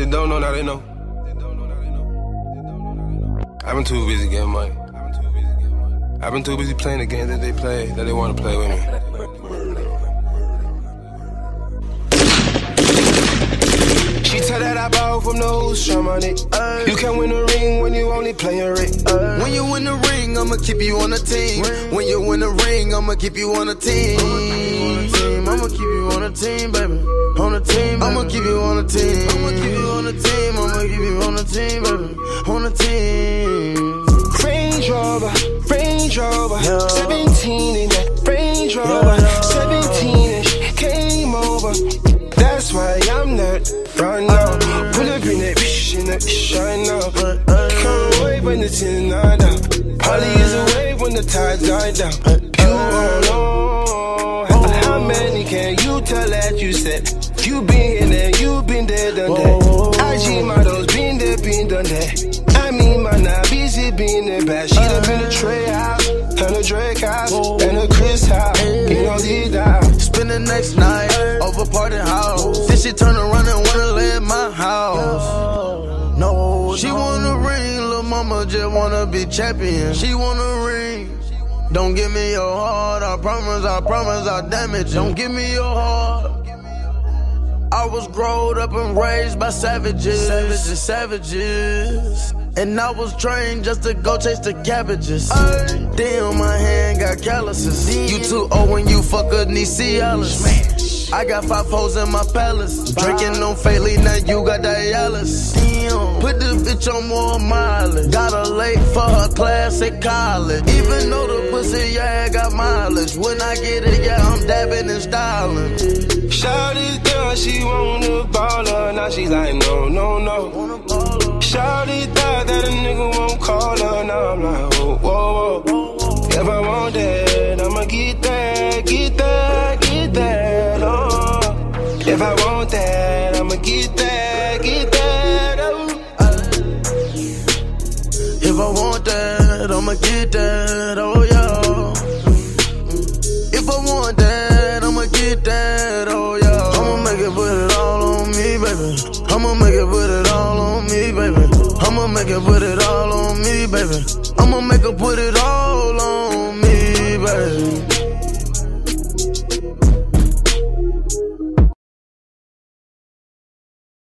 They don't know, now they know. I've been too busy getting money. I've been too busy playing the game that they play, that they want to play with me. She tell that I bought from the who's drum on it. You can win the ring when you only play a ring. When you win the ring, I'ma keep you on the team. When you win the ring, I'ma keep you on the team. I'ma keep you on the team, baby. On the team, I'ma keep you on the team. I'ma keep you on the team. I'ma keep you on the team, baby. On the team. Range Rover, Range Rover, 17 in that Range Rover, 17-ish, came over. That's why I'm not right now. Pull up in that bitch, in that shine now. Can't wait when it's in the night out. Holly is a wave when the tides die down. You don't know how many can you tell that you said you been here and you been there, done that. IG models been there, been done that. I mean, my now busy being there bad. She done been a Trey house, and a Drake house, and a Chris house. You know these dials. Spend the next night over party house. Then she turn around and wanna lay in my house. No, she wanna ring, lil' mama just wanna be champion. She wanna ring. Don't give me your heart, I promise I'll damage. Don't give me your heart. I was growed up and raised by savages. And I was trained just to go chase the cabbages. Damn, my hand got calluses. You too old when you fuck a Cialis. I got 5 hoes in my palace. Drinking on Fairly, now you got Dialis. Put the bitch on more mileage. Got her late for her class at college. Even though the pussy, yeah, got mileage. When I get it, yeah, I'm dabbing and styling. Shawty thought she wanna baller, now she's like, no, no, no. Shawty thought that a nigga won't call her, now I'm like, whoa, whoa, whoa. If I want that, I'ma get that, get that, get that, oh. If I want that, I'ma get that, get that, oh. If I want that, I'ma get that, oh yeah. If I want that, I'ma get that, oh yeah. I'ma make it put it all on me, baby. I'ma make it put it all on me, baby. I'ma make it put it all on me, baby. I'ma make her put it all on